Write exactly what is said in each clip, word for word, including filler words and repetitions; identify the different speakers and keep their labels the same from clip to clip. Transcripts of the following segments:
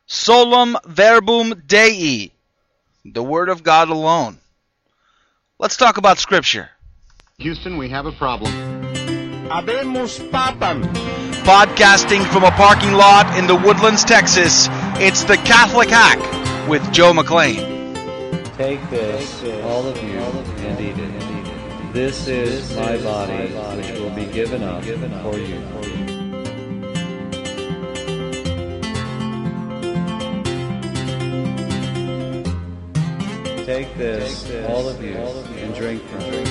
Speaker 1: Solum verbum Dei, the Word of God alone. Let's talk about Scripture.
Speaker 2: Houston, we have a problem.
Speaker 3: Habemos papam.
Speaker 1: Podcasting from a parking lot in the Woodlands, Texas, it's the Catholic Hack with Joe McLean.
Speaker 4: Take this, all of you, and eat it. This is my body, which will be given up for you. Take this, all of you, and drink from it.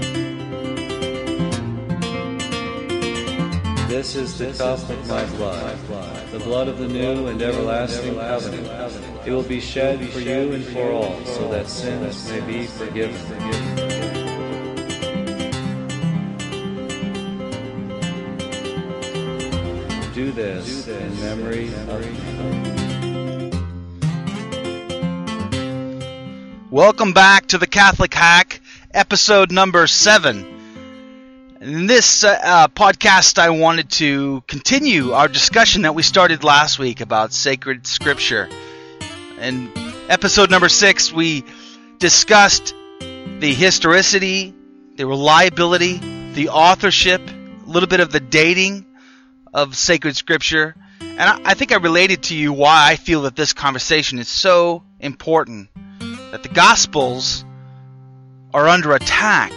Speaker 4: This is the cup of my blood, the blood of the new and everlasting covenant. It will be shed for you and for all, so that sins may be forgiven. Do this in memory of me.
Speaker 1: Welcome back to the Catholic Hack, episode number seven. In this uh, uh, podcast, I wanted to continue our discussion that we started last week about sacred scripture. In episode number six, we discussed the historicity, the reliability, the authorship, a little bit of the dating of sacred scripture. And I, I think I related to you why I feel that this conversation is so important, that the Gospels are under attack.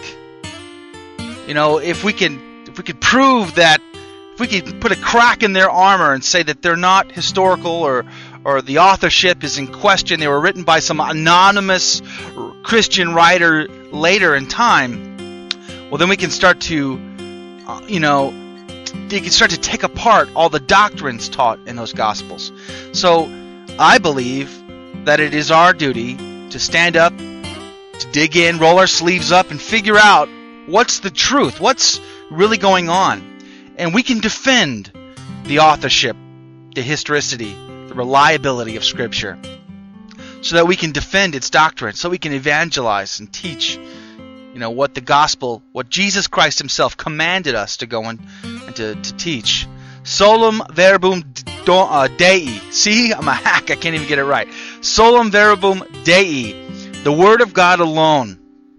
Speaker 1: You know, if we can if we could prove that, if we could put a crack in their armor and say that they're not historical, or or the authorship is in question, they were written by some anonymous Christian writer later in time, well, then we can start to, uh, you know, you can start to take apart all the doctrines taught in those Gospels. So I believe that it is our duty to stand up, to dig in, roll our sleeves up, and figure out what's the truth, what's really going on. And we can defend the authorship, the historicity, the reliability of Scripture, so that we can defend its doctrine, so we can evangelize and teach, you know, what the gospel, what Jesus Christ himself commanded us to go and, and to, to teach. Solum verbum Dei. See, I'm a hack, I can't even get it right. Solum verbum Dei, the Word of God alone.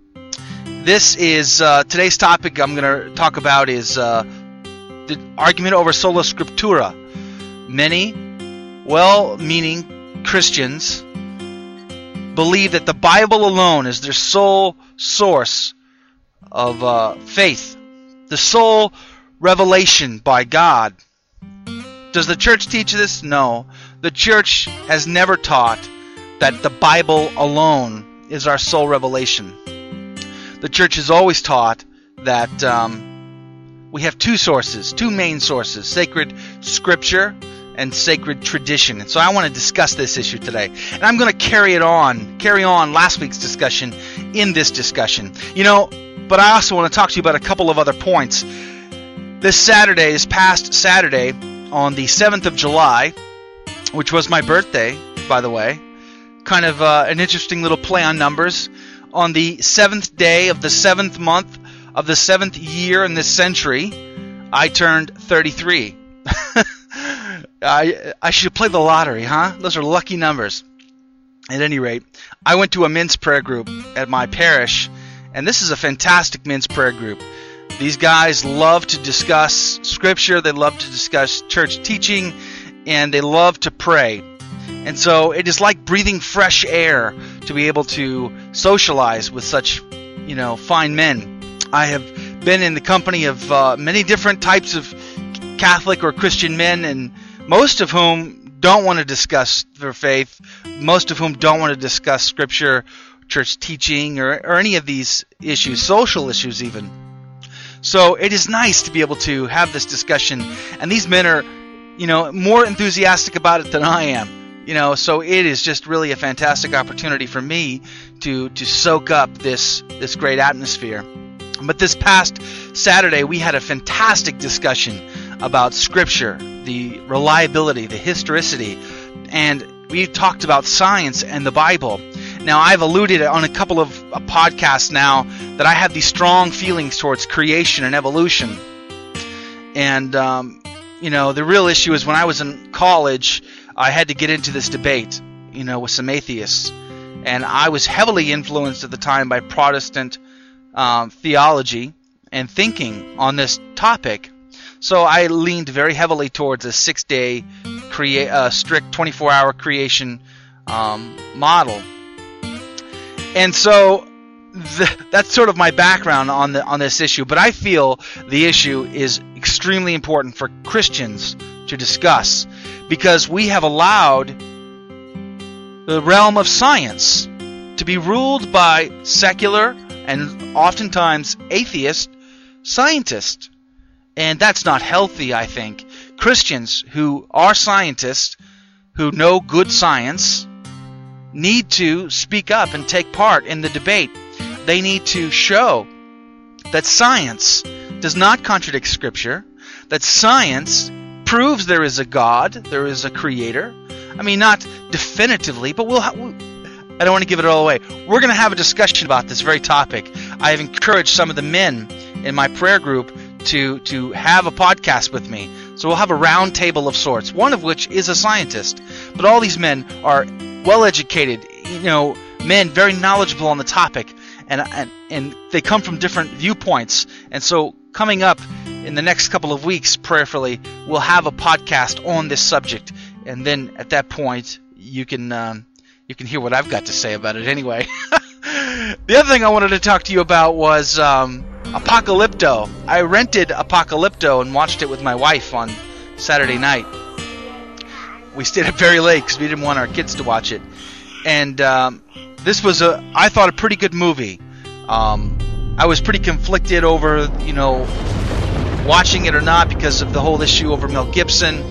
Speaker 1: This is uh, today's topic. I'm going to talk about is uh, the argument over sola scriptura. Many well-meaning Christians believe that the Bible alone is their sole source of uh, faith, the sole revelation by God. Does the church teach this? No. The church has never taught that the Bible alone is our sole revelation. The church has always taught that um, we have two sources, two main sources, sacred scripture and sacred tradition. And so I want to discuss this issue today. And I'm going to carry it on, carry on last week's discussion in this discussion. You know, but I also want to talk to you about a couple of other points. This Saturday, this past Saturday, on the seventh of July, which was my birthday, by the way, kind of uh, an interesting little play on numbers. On the seventh day of the seventh month of the seventh year in this century, I turned thirty-three. I I should play the lottery, huh? Those are lucky numbers. At any rate, I went to a men's prayer group at my parish, and this is a fantastic men's prayer group. These guys love to discuss Scripture, they love to discuss church teaching, and they love to pray. And so it is like breathing fresh air to be able to socialize with such, you know, fine men. I have been in the company of uh, many different types of Catholic or Christian men, and most of whom don't want to discuss their faith, most of whom don't want to discuss Scripture, church teaching, or, or any of these issues, social issues even. So it is nice to be able to have this discussion, and these men are, you know, more enthusiastic about it than I am. You know, so it is just really a fantastic opportunity for me to to soak up this this great atmosphere. But this past Saturday, we had a fantastic discussion about Scripture, the reliability, the historicity, and we talked about science and the Bible. Now, I've alluded on a couple of uh, podcasts now that I have these strong feelings towards creation and evolution. And, um, you know, the real issue is when I was in college, I had to get into this debate, you know, with some atheists. And I was heavily influenced at the time by Protestant um, theology and thinking on this topic. So I leaned very heavily towards a six-day, crea- uh, strict twenty-four hour creation um, model. And so the, that's sort of my background on the on this issue. But I feel the issue is extremely important for Christians to discuss, because we have allowed the realm of science to be ruled by secular and oftentimes atheist scientists. And that's not healthy, I think. Christians who are scientists, who know good science, need to speak up and take part in the debate. They need to show that science does not contradict Scripture, that science proves there is a God, there is a Creator. I mean, not definitively, but we'll. Ha- I don't want to give it all away. We're going to have a discussion about this very topic. I have encouraged some of the men in my prayer group to to have a podcast with me. So we'll have a round table of sorts, one of which is a scientist. But all these men are well-educated, you know, men very knowledgeable on the topic, and and, and they come from different viewpoints. And so coming up in the next couple of weeks, prayerfully, we'll have a podcast on this subject. And then at that point, you can um, you can hear what I've got to say about it anyway. The other thing I wanted to talk to you about was um, Apocalypto. I rented Apocalypto and watched it with my wife on Saturday night. We stayed up very late because we didn't want our kids to watch it. And um, this was, a, I thought, a pretty good movie. Um, I was pretty conflicted over, you know, watching it or not because of the whole issue over Mel Gibson.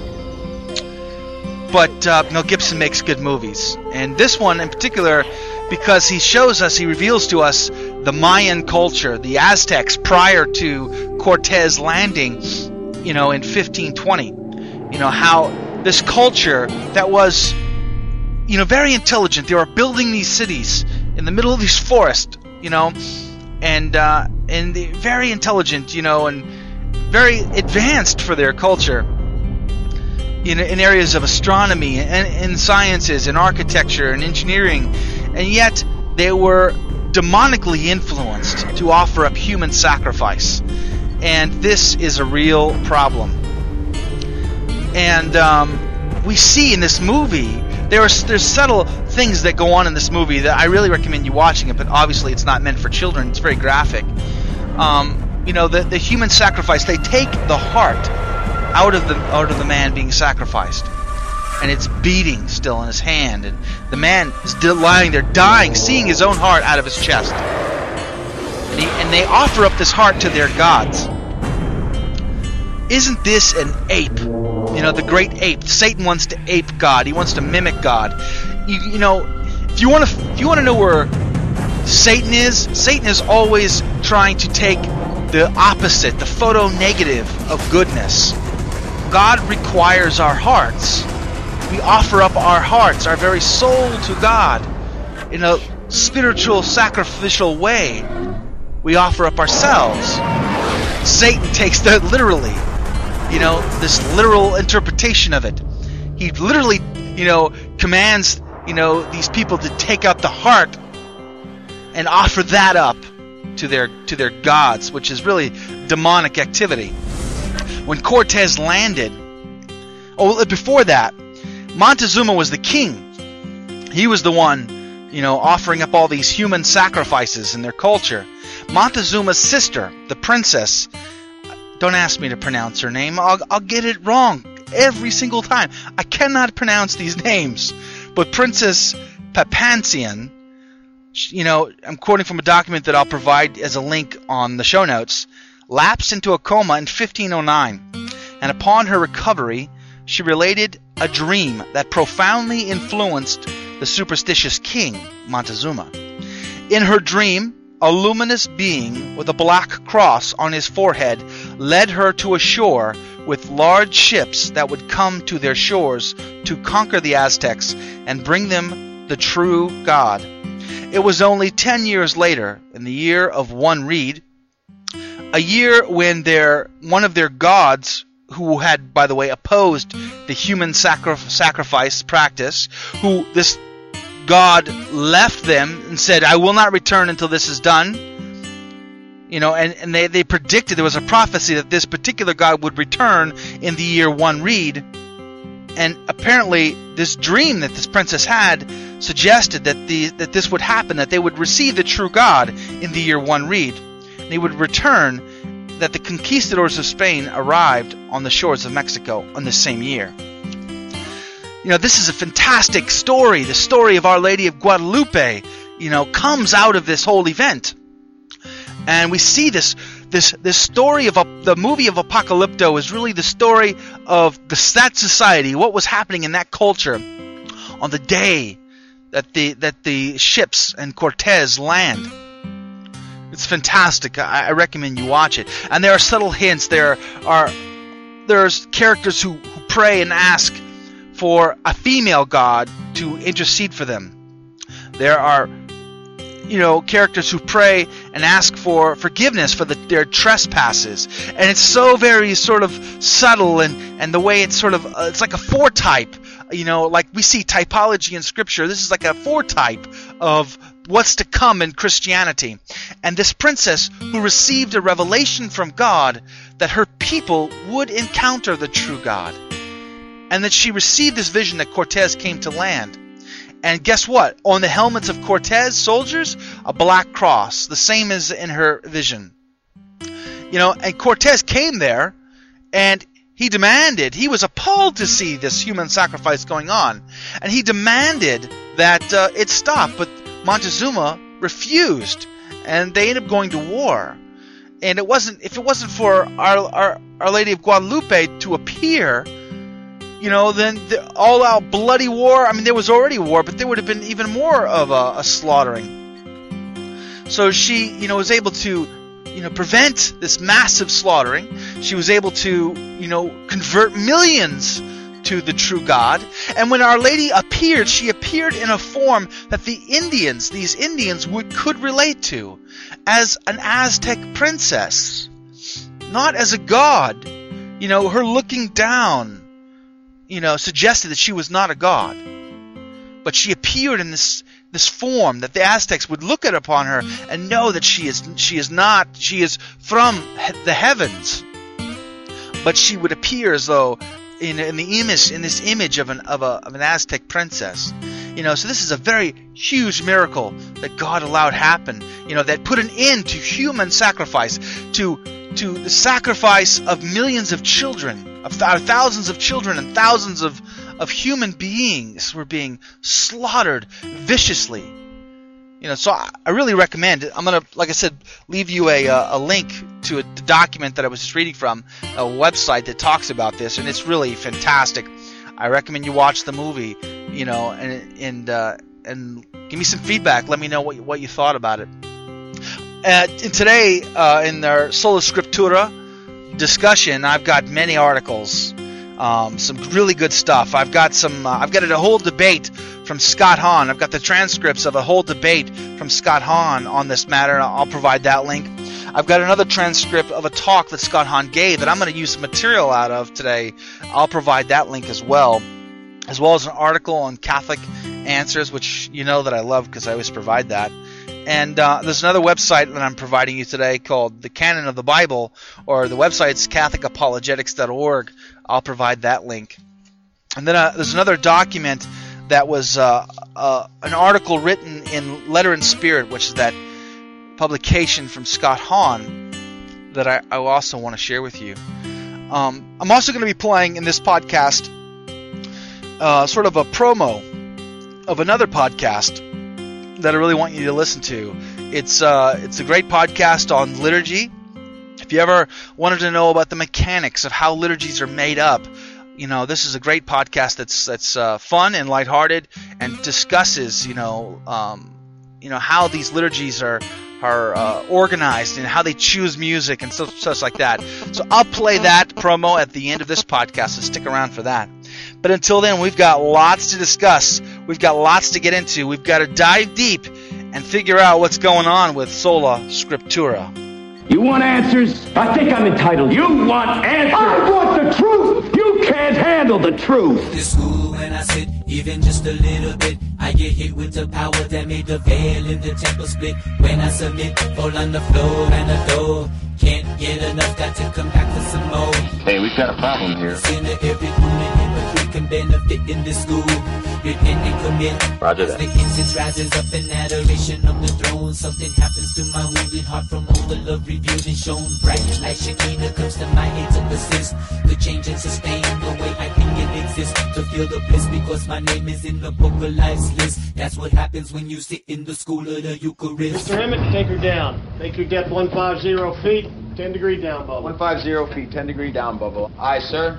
Speaker 1: But uh, Mel Gibson makes good movies. And this one in particular, because he shows us, he reveals to us the Mayan culture, the Aztecs prior to Cortez landing, you know, in fifteen twenty. You know, how this culture that was, you know, very intelligent. They were building these cities in the middle of these forests, you know, and uh, and very intelligent, you know, and very advanced for their culture. In, in areas of astronomy and in sciences and architecture and engineering, and yet they were demonically influenced to offer up human sacrifice. And this is a real problem. And um, we see in this movie, there's there's subtle things that go on in this movie that I really recommend you watching it, but obviously it's not meant for children. It's very graphic. Um, you know, the, the human sacrifice, they take the heart out of the out of the man being sacrificed, and it's beating still in his hand, and the man is lying there dying, seeing his own heart out of his chest, and, he, and they offer up this heart to their gods. Isn't this an ape? You know, the great ape. Satan wants to ape God. He wants to mimic God. You, you know, if you want to if you want to know where Satan is, Satan is always trying to take the opposite, the photo negative of goodness. God requires our hearts. We offer up our hearts, our very soul to God in a spiritual, sacrificial way. We offer up ourselves. Satan takes that literally, you know, this literal interpretation of it. He literally, you know, commands, you know, these people to take out the heart and offer that up to their to their gods, which is really demonic activity. When Cortez landed, oh, before that, Montezuma was the king. He was the one, you know, offering up all these human sacrifices in their culture. Montezuma's sister, the princess, don't ask me to pronounce her name. I'll, I'll get it wrong every single time. I cannot pronounce these names. But Princess Papantian, you know, I'm quoting from a document that I'll provide as a link on the show notes, lapsed into a coma in fifteen oh nine, and upon her recovery, she related a dream that profoundly influenced the superstitious king, Montezuma. In her dream, a luminous being with a black cross on his forehead led her to a shore with large ships that would come to their shores to conquer the Aztecs and bring them the true God. It was only ten years later, in the year of one reed, a year when their one of their gods who had, by the way, opposed the human sacri- sacrifice practice, who this God left them and said, I will not return until this is done. You know, and, and they, they predicted, there was a prophecy that this particular God would return in the year one reed. And apparently this dream that this princess had suggested that the that this would happen, that they would receive the true God in the year one reed. They would return, that the conquistadors of Spain arrived on the shores of Mexico on the same year. You know, this is a fantastic story. The story of Our Lady of Guadalupe, you know, comes out of this whole event. And we see this this this story of a, the movie of Apocalypto is really the story of the, that society, what was happening in that culture on the day that the that the ships and Cortez land. It's fantastic. I, I recommend you watch it. And there are subtle hints. There are there's characters who, who pray and ask for a female god to intercede for them. There are, you know, characters who pray and ask for forgiveness for the, their trespasses, and it's so very sort of subtle, and, and the way it's sort of uh, it's like a foretype, you know, like we see typology in Scripture. This is like a foretype of what's to come in Christianity. And this princess who received a revelation from God that her people would encounter the true God, and that she received this vision that Cortez came to land. And guess what? On the helmets of Cortez soldiers, a black cross, the same as in her vision. You know, and Cortez came there, and he demanded, he was appalled to see this human sacrifice going on, and he demanded that uh, it stop, but Montezuma refused, and they ended up going to war. And it wasn't, if it wasn't for Our, Our, Our Lady of Guadalupe to appear, you know, then the all-out bloody war, I mean, there was already war, but there would have been even more of a, a slaughtering. So she, you know, was able to, you know, prevent this massive slaughtering. She was able to, you know, convert millions to the true God. And when Our Lady appeared, she appeared in a form that the Indians, these Indians, would could relate to as an Aztec princess, not as a god. You know, her looking down, you know, suggested that she was not a god, but she appeared in this this form that the Aztecs would look at upon her and know that she is she is not she is from the heavens, but she would appear as though in in the image in this image of an of a of an Aztec princess. You know, so this is a very huge miracle that God allowed happen. You know, that put an end to human sacrifice, to to the sacrifice of millions of children, of th- thousands of children and thousands of, of human beings were being slaughtered viciously. You know, so I, I really recommend it. I'm going to, like I said, leave you a, a link to a document that I was just reading from, a website that talks about this, and it's really fantastic. I recommend you watch the movie, you know, and and uh, and give me some feedback. Let me know what you, what you thought about it. Uh, today, uh, in their Sola Scriptura discussion, I've got many articles, um, some really good stuff. I've got some. Uh, I've got a whole debate from Scott Hahn. I've got the transcripts of a whole debate from Scott Hahn on this matter. I'll provide that link. I've got another transcript of a talk that Scott Hahn gave that I'm going to use some material out of today. I'll provide that link as well, as well as an article on Catholic Answers, which you know that I love because I always provide that. And uh, there's another website that I'm providing you today called The Canon of the Bible, or the website's Catholic Apologetics dot org. I'll provide that link. And then uh, there's another document that was uh, uh, an article written in Letter and Spirit, which is that publication from Scott Hahn that I, I also want to share with you. Um, I'm also going to be playing in this podcast uh, sort of a promo of another podcast that I really want you to listen to. It's uh, it's a great podcast on liturgy. If you ever wanted to know about the mechanics of how liturgies are made up, you know, this is a great podcast that's that's uh, fun and lighthearted and discusses, you know, um, you know how these liturgies are are uh, organized and how they choose music and stuff, stuff like that. So I'll play that promo at the end of this podcast, so stick around for that. But until then, we've got lots to discuss. We've got lots to get into. We've got to dive deep and figure out what's going on with Sola Scriptura.
Speaker 5: You want answers? I think I'm entitled. You want answers? I want the truth! You can't handle the truth!
Speaker 6: The school when I sit, even just a little bit, I get hit with the power that made the veil in the temple split. When I submit, fall on the floor and the door. Can't get enough, got to come back for some more.
Speaker 2: Hey, we've got a problem here.
Speaker 6: Sinner every human hypocrite can benefit in this school. Repent and commit.
Speaker 2: Roger
Speaker 6: As
Speaker 2: that.
Speaker 6: the incense rises up in adoration of the throne, something happens to my wounded heart from all the love revealed and shown. Bright like Shekinah comes to my aid to assist. The change and sustain the way I think it exists. To feel the bliss because my name is in the book of life's list. That's what happens when you sit in the school of the Eucharist.
Speaker 3: Mister Emmett, take her down. Make your depth one five zero feet, ten degree down bubble.
Speaker 7: one five zero feet, ten degree down bubble. Aye, sir.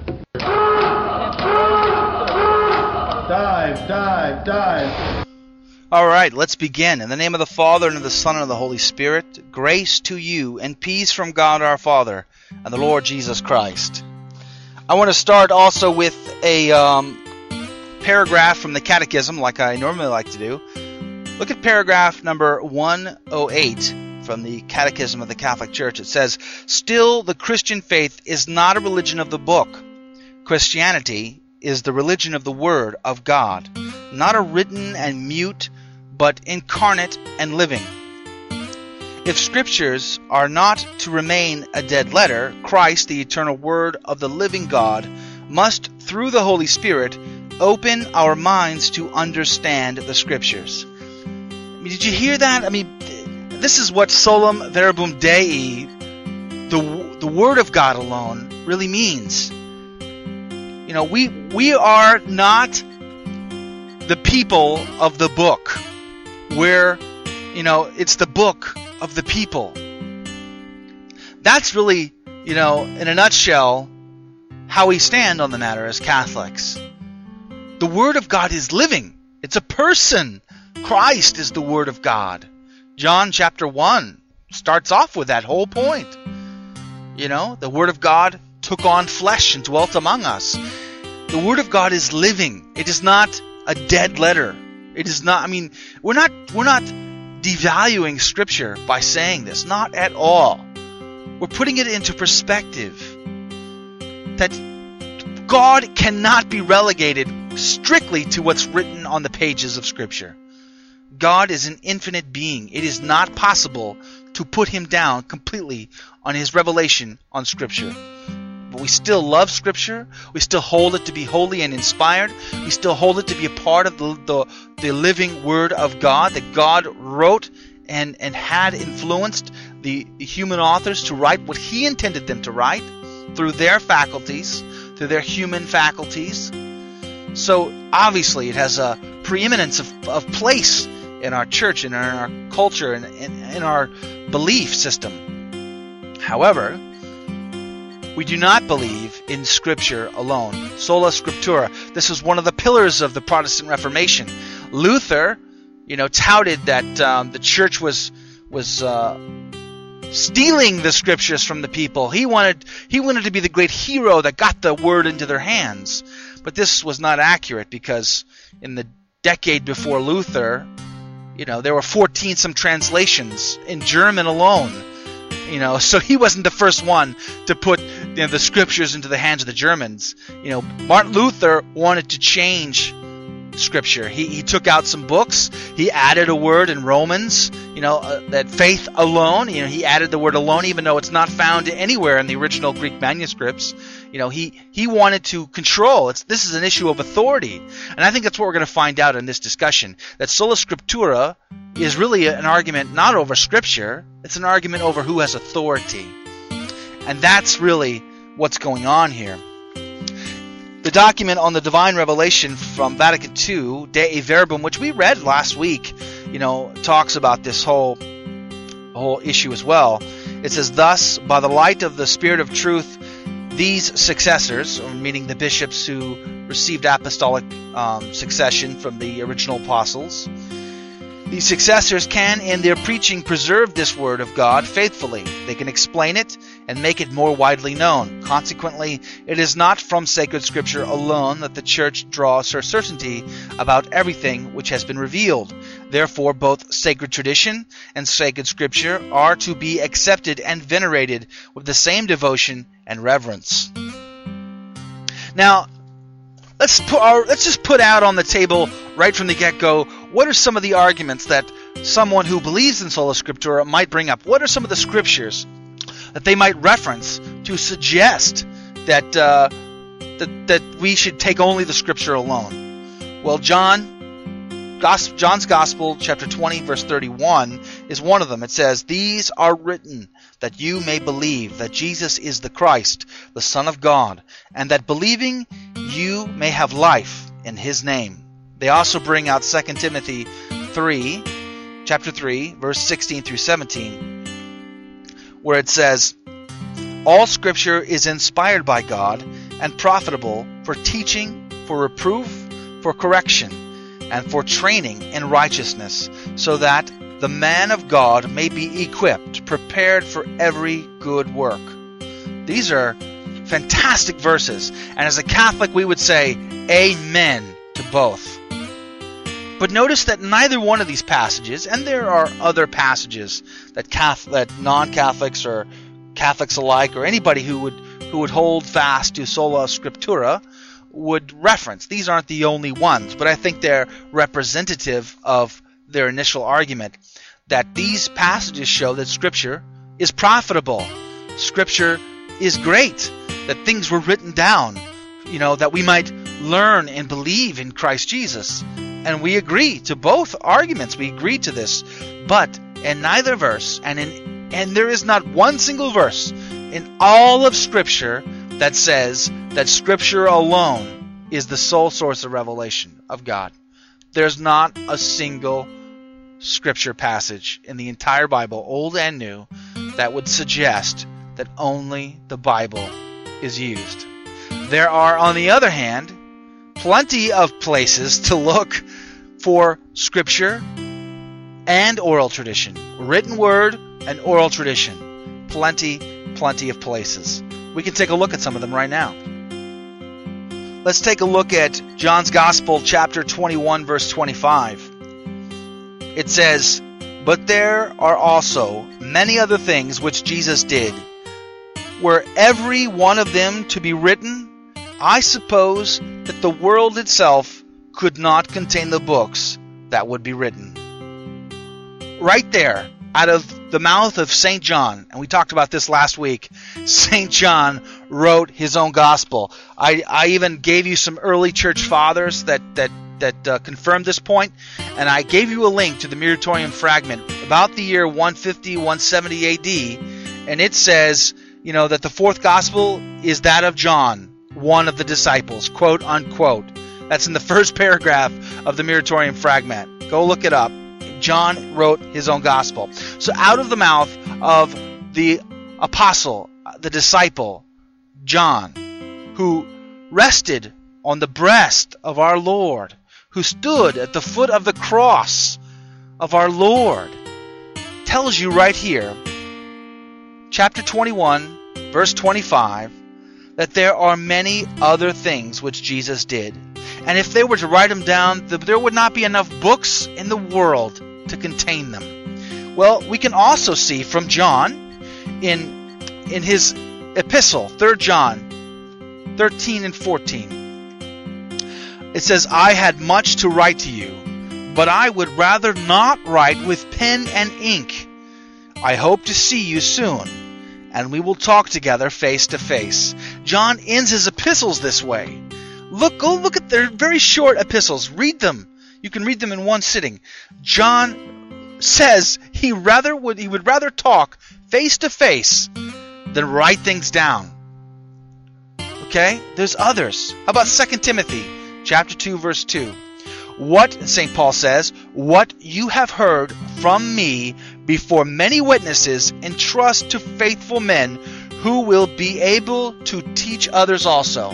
Speaker 3: Dive, dive, dive.
Speaker 1: All right, let's begin. In the name of the Father, and of the Son, and of the Holy Spirit, grace to you and peace from God our Father and the Lord Jesus Christ. I want to start also with a um, paragraph from the Catechism, like I normally like to do. Look at paragraph number one oh eight from the Catechism of the Catholic Church. It says, "Still, the Christian faith is not a religion of the book. Christianity is the religion of the Word of God, not a written and mute, but incarnate and living. If Scriptures are not to remain a dead letter, Christ, the eternal Word of the living God, must, through the Holy Spirit, open our minds to understand the Scriptures." I mean, did you hear that? I mean, this is what Solum Verbum Dei, the, the Word of God alone, really means. You know, we we are not the people of the book, where, you know, it's the book of the people. That's really, you know, in a nutshell, how we stand on the matter as Catholics. The Word of God is living. It's a person. Christ is the Word of God. John chapter one starts off with that whole point. You know, the Word of God took on flesh and dwelt among us. The Word of God is living. It is not a dead letter. It is not, I mean, we're not we're not devaluing Scripture by saying this. Not at all. We're putting it into perspective that God cannot be relegated strictly to what's written on the pages of Scripture. God is an infinite being. It is not possible to put him down completely on his revelation on Scripture. But we still love Scripture. We still hold it to be holy and inspired. We still hold it to be a part of the, the, the living Word of God, that God wrote and, and had influenced the, the human authors to write what he intended them to write through their faculties, through their human faculties. So obviously it has a preeminence of, of place in our church and in our culture and in, in our belief system. However, we do not believe in Scripture alone. Sola Scriptura. This is one of the pillars of the Protestant Reformation. Luther, you know, touted that um, the church was was uh, stealing the Scriptures from the people. He wanted he wanted to be the great hero that got the word into their hands. But this was not accurate, because in the decade before Luther, you know, there were fourteen some translations in German alone. You know, so he wasn't the first one to put, you know, the Scriptures into the hands of the Germans. You know, Martin Luther wanted to change Scripture. He he took out some books. He added a word in Romans, you know, uh, that faith alone. You know, he added the word alone, even though it's not found anywhere in the original Greek manuscripts. You know, he he wanted to control. It's this is an issue of authority, and I think that's what we're going to find out in this discussion. That Sola Scriptura is really an argument not over Scripture. It's an argument over who has authority, and that's really what's going on here. The document on the divine revelation from Vatican Two, Dei Verbum, which we read last week, you know, talks about this whole whole issue as well. It says, "Thus, by the light of the Spirit of truth, these successors," or meaning the bishops who received apostolic um, succession from the original apostles, "these successors can, in their preaching, preserve this Word of God faithfully. They can explain it and make it more widely known. Consequently, it is not from sacred Scripture alone that the Church draws her certainty about everything which has been revealed. Therefore, both sacred tradition and sacred scripture are to be accepted and venerated with the same devotion and reverence. Now, let's put our, let's just put out on the table right from the get-go, what are some of the arguments that someone who believes in sola scriptura might bring up? What are some of the scriptures that they might reference to suggest that uh, that, that we should take only the scripture alone? Well, John, Gos- John's Gospel, chapter twenty, verse thirty-one, is one of them. It says, "These are written that you may believe that Jesus is the Christ, the Son of God, and that believing you may have life in his name." They also bring out Second Timothy three, chapter three, verse sixteen through seventeen, where it says, "All scripture is inspired by God and profitable for teaching, for reproof, for correction, and for training in righteousness, so that the man of God may be equipped, prepared for every good work." These are fantastic verses, and as a Catholic we would say amen to both. But notice that neither one of these passages, and there are other passages that Catholic, that non-Catholics or Catholics alike, or anybody who would who would hold fast to sola scriptura would reference. These aren't the only ones, but I think they're representative of their initial argument that these passages show that Scripture is profitable. Scripture is great, that things were written down, you know, that we might learn and believe in Christ Jesus. And we agree to both arguments. We agree to this. But in neither verse, and in and there is not one single verse in all of Scripture that says that Scripture alone is the sole source of revelation of God. There's not a single Scripture passage in the entire Bible, Old and New, that would suggest that only the Bible is used. There are, on the other hand, plenty of places to look for Scripture and oral tradition. Written word and oral tradition. Plenty, plenty of places. We can take a look at some of them right now. Let's take a look at John's Gospel, chapter twenty-one, verse twenty-five. It says, "But there are also many other things which Jesus did. Were every one of them to be written, I suppose that the world itself could not contain the books that would be written." Right there, out of the mouth of Saint John, and we talked about this last week, Saint John wrote his own gospel. I, I even gave you some early church fathers that that that uh, confirmed this point, and I gave you a link to the Muratorian fragment about the year one fifty, one seventy A D, and it says, you know, that the fourth gospel is that of John, one of the disciples, quote unquote. That's in the first paragraph of the Muratorian fragment. Go look it up. John wrote his own gospel. So out of the mouth of the apostle, the disciple, John, who rested on the breast of our Lord, who stood at the foot of the cross of our Lord, tells you right here, chapter twenty-one, verse twenty-five, that there are many other things which Jesus did. And if they were to write them down, there would not be enough books in the world to contain them. Well, we can also see from John in in his epistle, Third John thirteen and fourteen. It says, "I had much to write to you, but I would rather not write with pen and ink. I hope to see you soon, and we will talk together face to face." John ends his epistles this way. Look, go look at their very short epistles. Read them. You can read them in one sitting. John says he rather would he would rather talk face to face than write things down. Okay? There's others. How about Second Timothy, chapter two, verse two? "What," Saint Paul says, "what you have heard from me before many witnesses, entrust to faithful men who will be able to teach others also."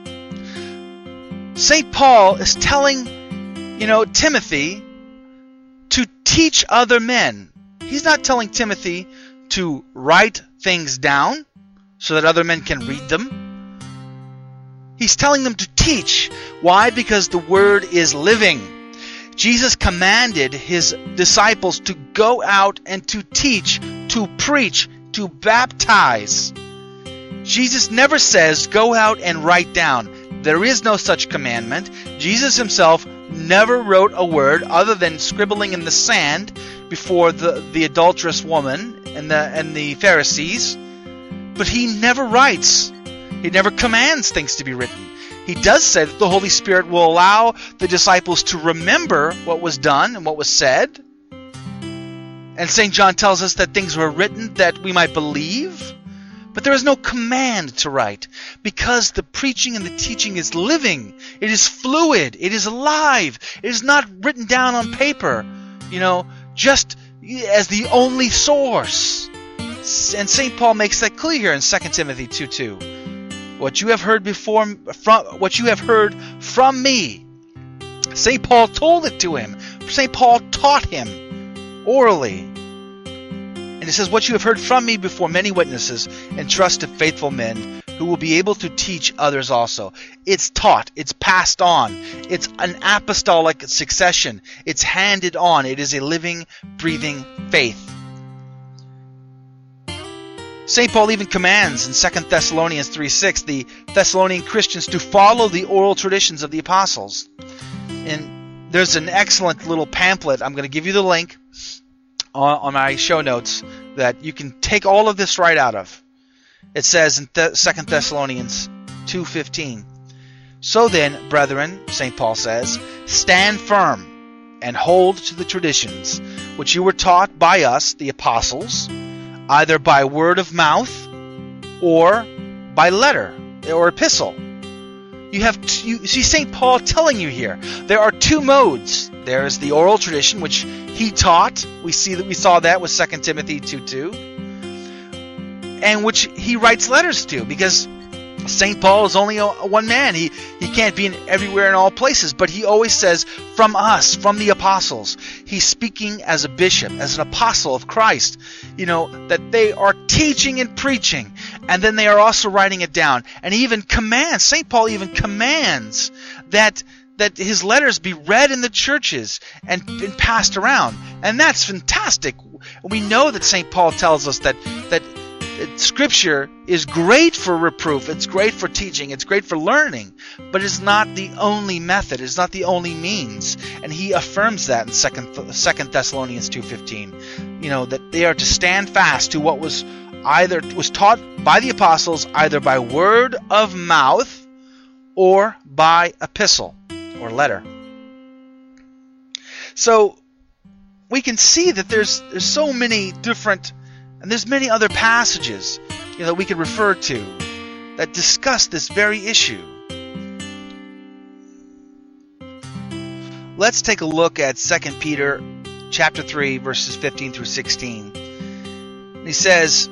Speaker 1: Saint Paul is telling, you know, Timothy to teach other men. He's not telling Timothy to write things down so that other men can read them. He's telling them to teach. Why? Because the word is living. Jesus commanded his disciples to go out and to teach, to preach, to baptize. Jesus never says, go out and write down. There is no such commandment. Jesus himself never wrote a word other than scribbling in the sand before the, the adulterous woman and the, and the Pharisees. But he never writes. He never commands things to be written. He does say that the Holy Spirit will allow the disciples to remember what was done and what was said. And Saint John tells us that things were written that we might believe. But there is no command to write, because the preaching and the teaching is living. It is fluid. It is alive. It is not written down on paper, you know, just as the only source. And Saint Paul makes that clear here in Second Timothy two two. What you have heard before from what you have heard from me. Saint Paul told it to him. Saint Paul taught him orally. And it says, what you have heard from me before many witnesses, entrust to faithful men who will be able to teach others also. It's taught. It's passed on. It's an apostolic succession. It's handed on. It is a living, breathing faith. Saint Paul even commands in Second Thessalonians three six the Thessalonian Christians to follow the oral traditions of the apostles. And there's an excellent little pamphlet. I'm going to give you the link on, on my show notes that you can take all of this right out of. It says in Th- Second Thessalonians two fifteen, so then, brethren, Saint Paul says, stand firm and hold to the traditions which you were taught by us, the apostles, either by word of mouth or by letter or epistle. You have t- you see Saint Paul telling you here there are two modes. There is the oral tradition, which he taught. We see that we saw that with Second Timothy two two, and which he writes letters to, because Saint Paul is only a, a one man. He he can't be in everywhere in all places, but he always says, from us, from the apostles. He's speaking as a bishop, as an apostle of Christ, you know, that they are teaching and preaching, and then they are also writing it down. And he even commands, Saint Paul even commands that that his letters be read in the churches and, and passed around. And that's fantastic. We know that Saint Paul tells us that that Scripture is great for reproof, it's great for teaching, it's great for learning, but it's not the only method, it's not the only means. And he affirms that in Second Second Thessalonians two fifteen. You know, that they are to stand fast to what was either was taught by the apostles, either by word of mouth or by epistle or letter. So we can see that there's there's so many different, and there's many other passages, you know, that we could refer to that discuss this very issue. Let's take a look at Second Peter chapter three, verses fifteen through sixteen. He says,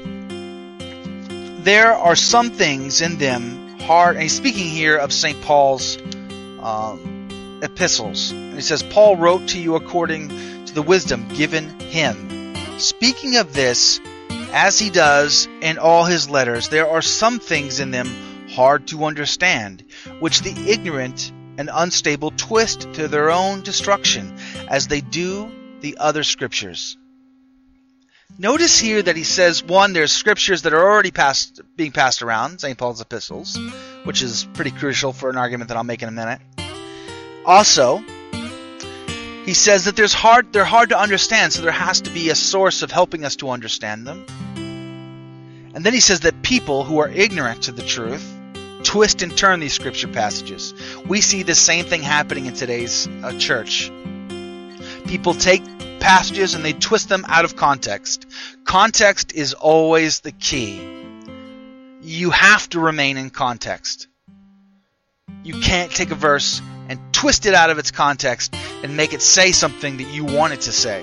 Speaker 1: there are some things in them hard, and he's speaking here of Saint Paul's um, epistles. And he says, Paul wrote to you according to the wisdom given him. Speaking of this, as he does in all his letters, there are some things in them hard to understand, which the ignorant and unstable twist to their own destruction, as they do the other scriptures. Notice here that he says, one, there's scriptures that are already passed, being passed around, Saint Paul's epistles, which is pretty crucial for an argument that I'll make in a minute. Also, he says that there's hard, they're hard to understand, so there has to be a source of helping us to understand them. And then he says that people who are ignorant to the truth twist and turn these scripture passages. We see the same thing happening in today's uh, church. People take passages and they twist them out of context. Context is always the key. You have to remain in context. You can't take a verse and twist it out of its context and make it say something that you want it to say.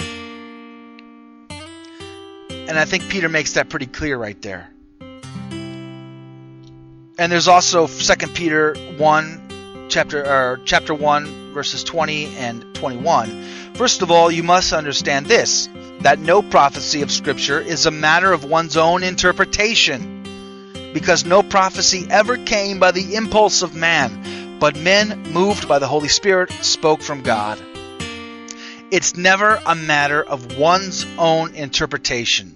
Speaker 1: And I think Peter makes that pretty clear right there. And there's also Second Peter one, chapter or chapter one, verses twenty and twenty-one. First of all, you must understand this, that no prophecy of Scripture is a matter of one's own interpretation, because no prophecy ever came by the impulse of man, but men moved by the Holy Spirit spoke from God. It's never a matter of one's own interpretation.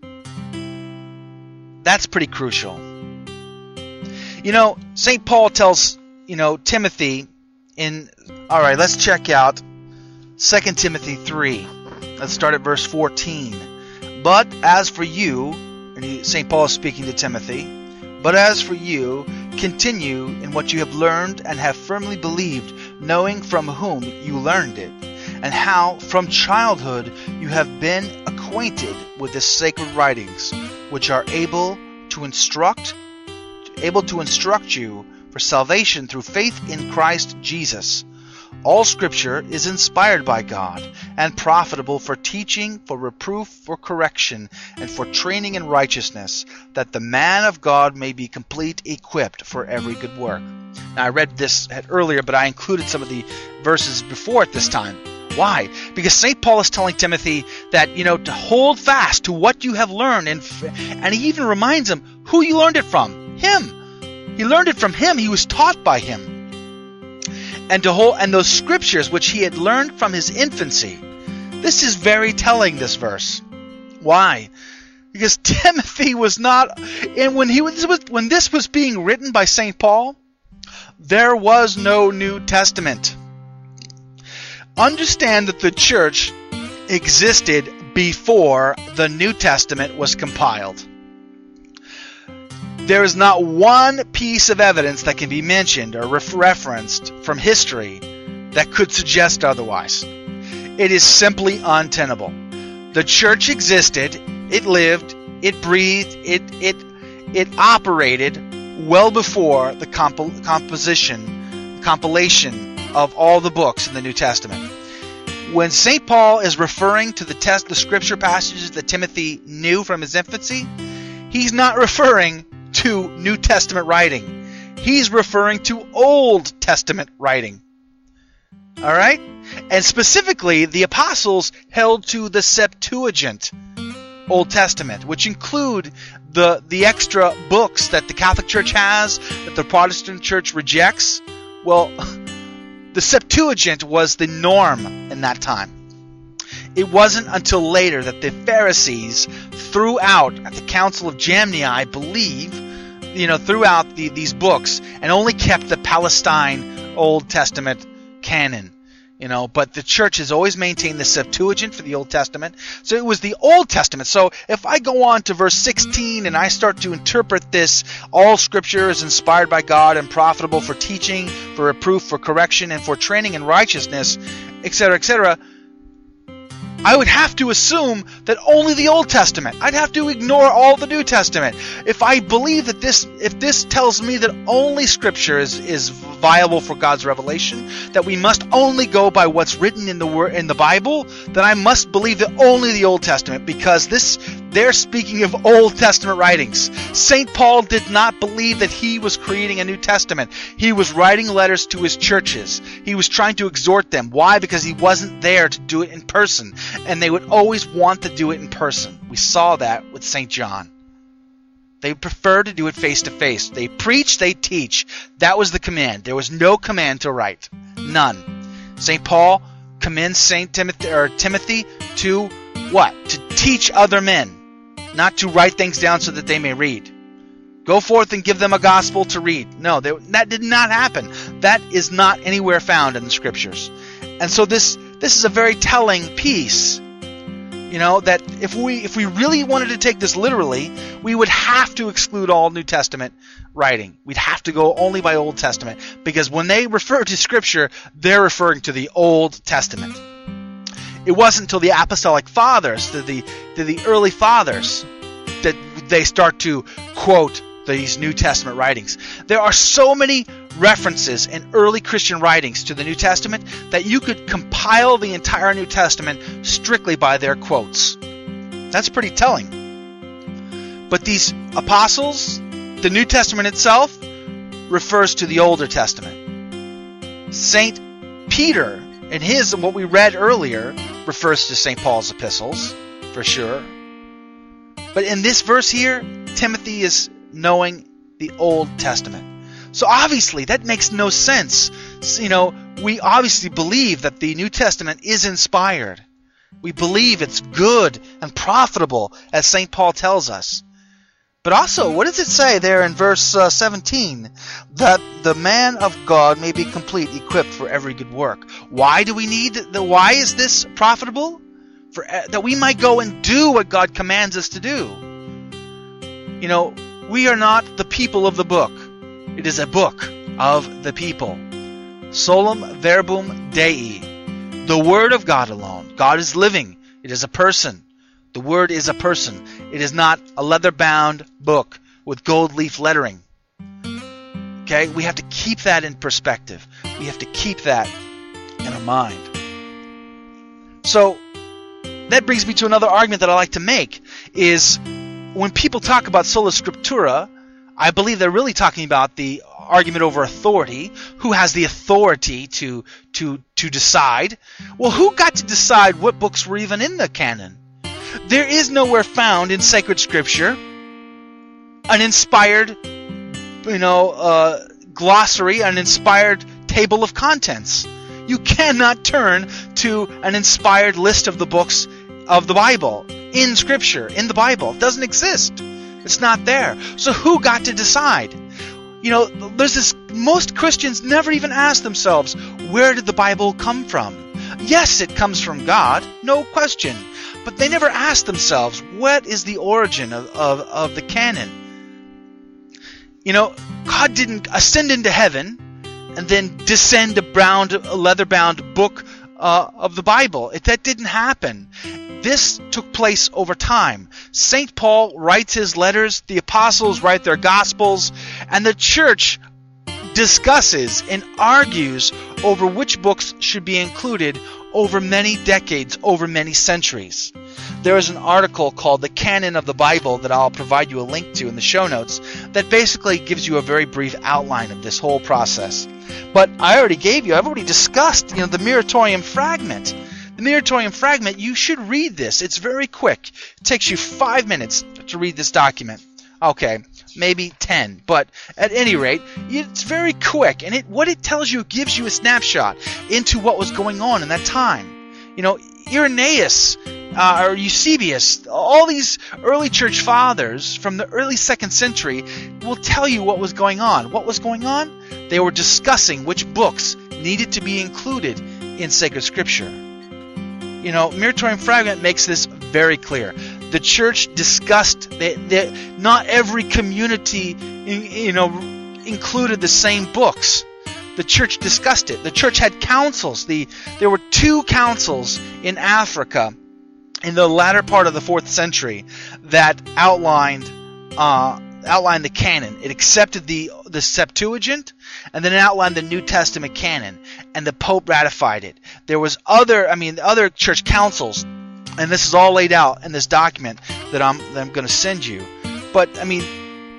Speaker 1: That's pretty crucial. You know, Saint Paul tells, you know, Timothy in, all right, let's check out Second Timothy three. Let's start at verse fourteen. But as for you, and Saint Paul is speaking to Timothy, but as for you, continue in what you have learned and have firmly believed, knowing from whom you learned it, and how from childhood you have been acquainted with the sacred writings, which are able to instruct, able to instruct you for salvation through faith in Christ Jesus. All Scripture is inspired by God and profitable for teaching, for reproof, for correction, and for training in righteousness, that the man of God may be complete, equipped for every good work. Now, I read this earlier, but I included some of the verses before at this time. Why? Because Saint Paul is telling Timothy that, you know, to hold fast to what you have learned, and and he even reminds him who you learned it from. Him. He learned it from him. He was taught by him. And to hold, and those scriptures which he had learned from his infancy. This is very telling, this verse. Why? Because Timothy was not, and when he was when this was being written by Saint Paul, there was no New Testament. Understand that the church existed before the New Testament was compiled. There is not one piece of evidence that can be mentioned or ref- referenced from history that could suggest otherwise. It is simply untenable. The church existed, it lived, it breathed, it it it operated well before the comp- composition, compilation of all the books in the New Testament. When Saint Paul is referring to the test, the scripture passages that Timothy knew from his infancy, he's not referring to New Testament writing. He's referring to Old Testament writing. All right? And specifically, the apostles held to the Septuagint Old Testament, which include the the extra books that the Catholic Church has, that the Protestant Church rejects. Well, the Septuagint was the norm in that time. It wasn't until later that the Pharisees threw out, at the Council of Jamnia, I believe, you know, threw out the, these books and only kept the Palestine Old Testament canon. You know, but the church has always maintained the Septuagint for the Old Testament. So it was the Old Testament. So if I go on to verse sixteen and I start to interpret this, all Scripture is inspired by God and profitable for teaching, for reproof, for correction, and for training in righteousness, et cetera, et cetera, I would have to assume that only the Old Testament. I'd have to ignore all the New Testament. If I believe that this, if this tells me that only Scripture is, is viable for God's revelation, that we must only go by what's written in the word in the Bible, then I must believe that only the Old Testament, because this they're speaking of Old Testament writings. Saint Paul did not believe that he was creating a New Testament. He was writing letters to his churches. He was trying to exhort them. Why? Because he wasn't there to do it in person. And they would always want to do it in person. We saw that with Saint John. They prefer to do it face to face. They preach, they teach. That was the command. There was no command to write. None. Saint Paul commends Saint Timothy or Timothy to what? To teach other men, not to write things down so that they may read. Go forth and give them a gospel to read. No, they, that did not happen. That is not anywhere found in the Scriptures. And so this this is a very telling piece. You know, that if we if we really wanted to take this literally, we would have to exclude all New Testament writing. We'd have to go only by Old Testament, because when they refer to Scripture, they're referring to the Old Testament. It wasn't until the Apostolic Fathers, to the to the early Fathers, that they start to quote these New Testament writings. There are so many references in early Christian writings to the New Testament that you could compile the entire New Testament strictly by their quotes. That's pretty telling. But these apostles, the New Testament itself, refers to the Older Testament. Saint Peter, in his, what we read earlier, refers to Saint Paul's epistles, for sure. But in this verse here, Timothy is knowing the Old Testament. So obviously that makes no sense. You know, we obviously believe that the New Testament is inspired. We believe it's good and profitable, as Saint Paul tells us. But also, what does it say there in verse uh, seventeen? That the man of God may be complete, equipped for every good work. Why do we need the? Why is this profitable? For that we might go and do what God commands us to do. You know, we are not the people of the book. It is a book of the people. Solum verbum Dei. The Word of God alone. God is living. It is a person. The Word is a person. It is not a leather-bound book with gold leaf lettering. Okay? We have to keep that in perspective. We have to keep that in our mind. So, that brings me to another argument that I like to make, is when people talk about sola scriptura, I believe they're really talking about the argument over authority. Who has the authority to to to decide? Well, who got to decide what books were even in the canon? There is nowhere found in sacred scripture an inspired, you know, uh, glossary, an inspired table of contents. You cannot turn to an inspired list of the books of the Bible in Scripture, in the Bible. It doesn't exist. It's not there. So who got to decide? You know, there's this, most Christians never even ask themselves, where did the Bible come from? Yes, it comes from God, no question. But they never ask themselves, what is the origin of, of, of the canon? You know, God didn't ascend into heaven and then descend a bound, a leather-bound book uh, of the Bible. It, that didn't happen. This took place over time. Saint Paul writes his letters, the apostles write their gospels, and the church discusses and argues over which books should be included over many decades, over many centuries. There is an article called The Canon of the Bible that I'll provide you a link to in the show notes that basically gives you a very brief outline of this whole process. But I already gave you, I've already discussed, you know, the Muratorian Fragment. The Muratorian Fragment, you should read this. It's very quick. It takes you five minutes to read this document. Okay, maybe ten, but at any rate, it's very quick, and it what it tells you gives you a snapshot into what was going on in that time. You know, Irenaeus uh, or Eusebius, all these early church fathers from the early second century will tell you what was going on. What was going on? They were discussing which books needed to be included in sacred scripture. You know, Muratorian Fragment makes this very clear. The church discussed that not every community, you know, included the same books. The church discussed it. The church had councils. The there were two councils in Africa in the latter part of the fourth century that outlined uh, outlined the canon. It accepted the the Septuagint, and then it outlined the New Testament canon, and the Pope ratified it. There was other, I mean, other church councils, and this is all laid out in this document that I'm that I'm going to send you. But I mean,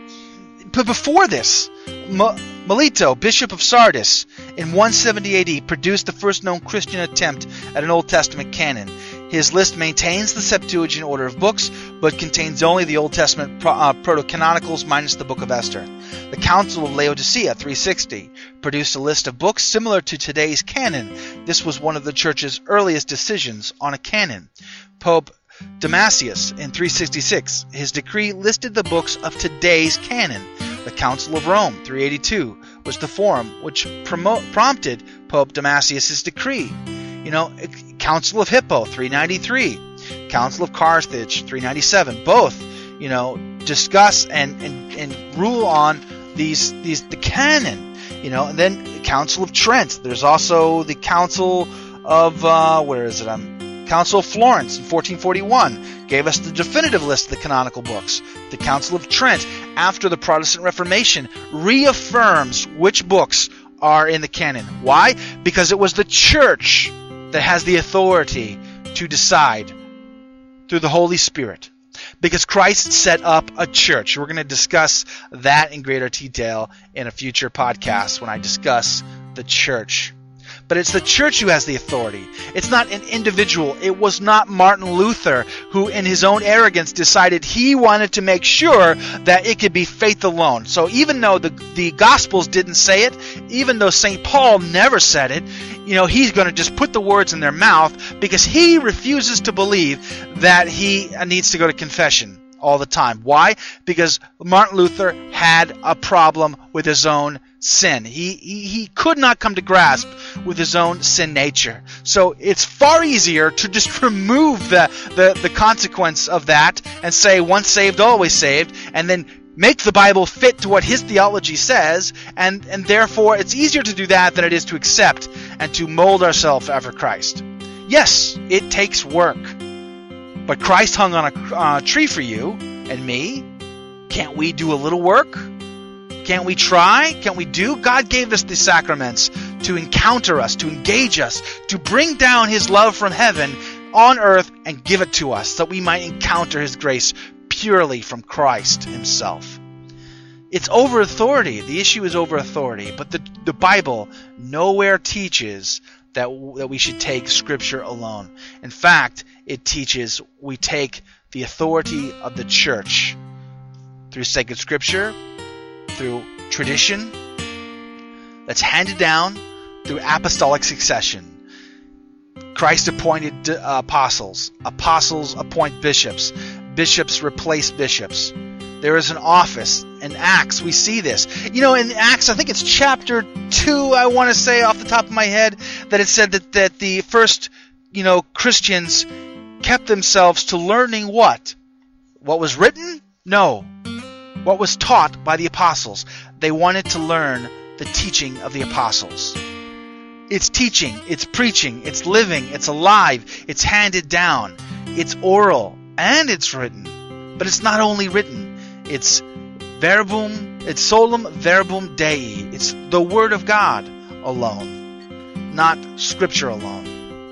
Speaker 1: but before this, Melito, Bishop of Sardis, in one seventy A D, produced the first known Christian attempt at an Old Testament canon. His list maintains the Septuagint order of books, but contains only the Old Testament pro- uh, proto-canonicals minus the Book of Esther. The Council of Laodicea, three sixty, produced a list of books similar to today's canon. This was one of the Church's earliest decisions on a canon. Pope Damasius, in three sixty-six, his decree listed the books of today's canon. The Council of Rome, three eighty-two, was the forum which promo- prompted Pope Damasius' decree. You know, Council of Hippo, three ninety-three, Council of Carthage, three ninety-seven, both, you know, discuss and, and, and rule on these these the canon. You know, and then Council of Trent. There's also the Council of uh, where is it? Um, Council of Florence in fourteen forty-one gave us the definitive list of the canonical books. The Council of Trent, after the Protestant Reformation, reaffirms which books are in the canon. Why? Because it was the Church that has the authority to decide through the Holy Spirit. Because Christ set up a church. We're going to discuss that in greater detail in a future podcast when I discuss the church. but it's the church who has the authority. It's not an individual. It was not Martin Luther who, in his own arrogance, decided he wanted to make sure that it could be faith alone. So even though the, the Gospels didn't say it, even though Saint Paul never said it, you know, he's going to just put the words in their mouth because he refuses to believe that he needs to go to confession all the time. Why? Because Martin Luther had a problem with his own sin. He, he he could not come to grasp with his own sin nature. So it's far easier to just remove the, the, the consequence of that and say once saved, always saved, and then make the Bible fit to what his theology says, and, and therefore it's easier to do that than it is to accept and to mold ourselves after Christ. Yes, it takes work. But Christ hung on a uh, tree for you and me. Can't we do a little work? Can't we try? Can't we do? God gave us the sacraments to encounter us, to engage us, to bring down His love from heaven on earth and give it to us so that we might encounter His grace purely from Christ Himself. It's over authority. The issue is over authority. But the, the Bible nowhere teaches that, that we should take Scripture alone. In fact, it teaches we take the authority of the church through sacred Scripture, through tradition that's handed down through apostolic succession. Christ appointed uh, apostles. Apostles appoint bishops. Bishops replace bishops. There is an office. In Acts, we see this. You know, in Acts, I think it's chapter two, I want to say off the top of my head, that it said that, that the first, you know, Christians kept themselves to learning what? What was written? No. What was taught by the apostles. They wanted to learn the teaching of the apostles. It's teaching, it's preaching, it's living, it's alive, it's handed down, it's oral, and it's written. But it's not only written. It's verbum, it's solum verbum Dei. It's the Word of God alone, not Scripture alone.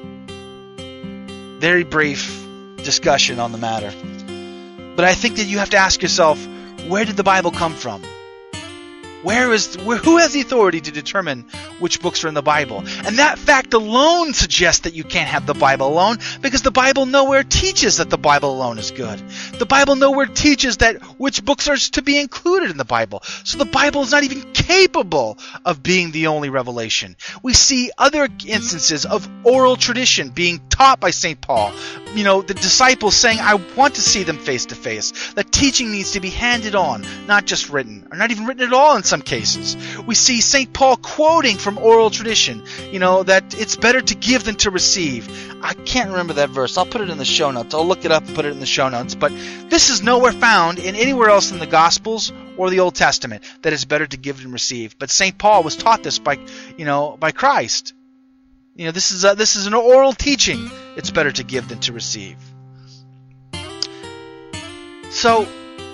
Speaker 1: Very brief discussion on the matter. But I think that you have to ask yourself, where did the Bible come from? Where is where, who has the authority to determine which books are in the Bible? And that fact alone suggests that you can't have the Bible alone, because the Bible nowhere teaches that the Bible alone is good. The Bible nowhere teaches that which books are to be included in the Bible. So the Bible is not even capable of being the only revelation. We see other instances of oral tradition being taught by Saint Paul. You know, the disciples saying, I want to see them face to face. That teaching needs to be handed on, not just written, or not even written at all in some cases. We see Saint Paul quoting from oral tradition, you know, that it's better to give than to receive. I can't remember that verse. I'll put it in the show notes. I'll look it up and put it in the show notes. But this is nowhere found in anywhere else in the Gospels or the Old Testament, that it's better to give than receive. But Saint Paul was taught this by, you know, by Christ. You know, this is a, this is an oral teaching. It's better to give than to receive. So,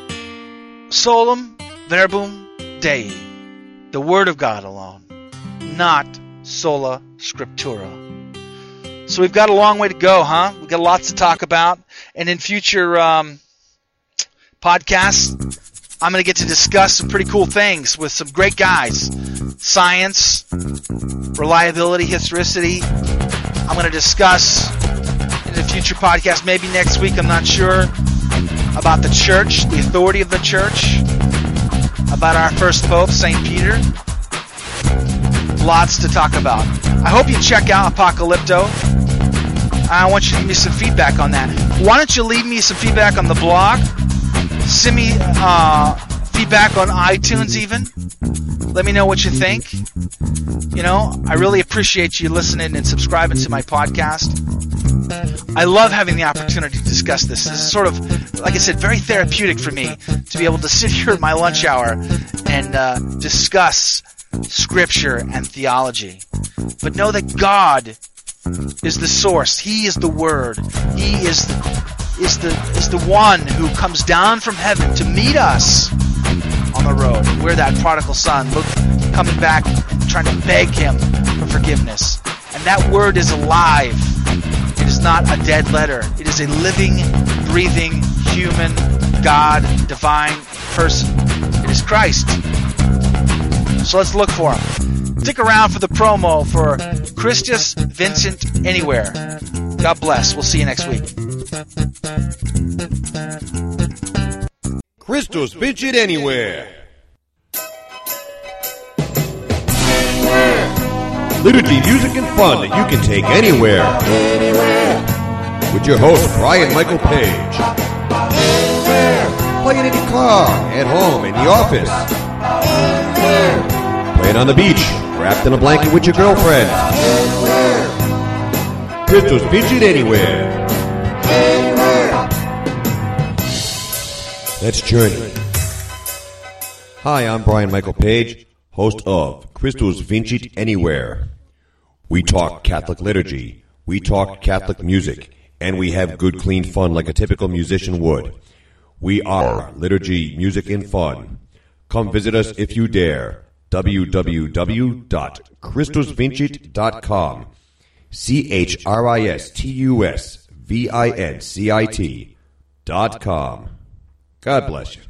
Speaker 1: solum verbum Dei, the Word of God alone, not sola scriptura. So we've got a long way to go, huh? We've got lots to talk about. And in future um, podcasts, I'm going to get to discuss some pretty cool things with some great guys. Science, reliability, historicity. I'm going to discuss in a future podcast, maybe next week, I'm not sure, about the church, the authority of the church, about our first pope, Saint Peter. Lots to talk about. I hope you check out Apocalypto. I want you to give me some feedback on that. Why don't you leave me some feedback on the blog? Send me uh, feedback on iTunes even. Let me know what you think. You know, I really appreciate you listening and subscribing to my podcast. I love having the opportunity to discuss this. This is sort of, like I said, very therapeutic for me to be able to sit here at my lunch hour and uh, discuss Scripture and theology. But know that God is the source. He is the Word. He is the, is the is the one who comes down from heaven to meet us on the road. We're that prodigal son, look, coming back and trying to beg Him for forgiveness. And that Word is alive. It is not a dead letter. It is a living, breathing, human, God, divine person. It is Christ. So let's look for Him. Stick around for the promo for Christus Vincit Anywhere. God bless. We'll see you next week.
Speaker 8: Christus Vincit Anywhere. Liturgy, music, and fun that you can take anywhere. Anywhere. With your host, Brian Michael Page. Anywhere. Play it in your car, at home, in the office. Anywhere. Play it on the beach, wrapped in a blanket with your girlfriend. Anywhere. Christus Vincit Anywhere. Anywhere. Let's journey. Hi, I'm Brian Michael Page, host of Christus Vincit Anywhere. We talk Catholic liturgy, we talk Catholic music, and we have good, clean fun like a typical musician would. We are Liturgy, Music, and Fun. Come visit us if you dare. w w w dot christus vincit dot com. C H R I S T U S V I N C I T dot com. God bless you.